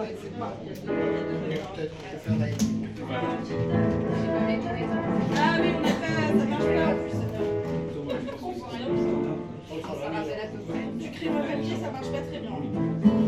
Ah oui, on a fait, ça marche pas en plus. Du crème à papier, ça marche pas très bien.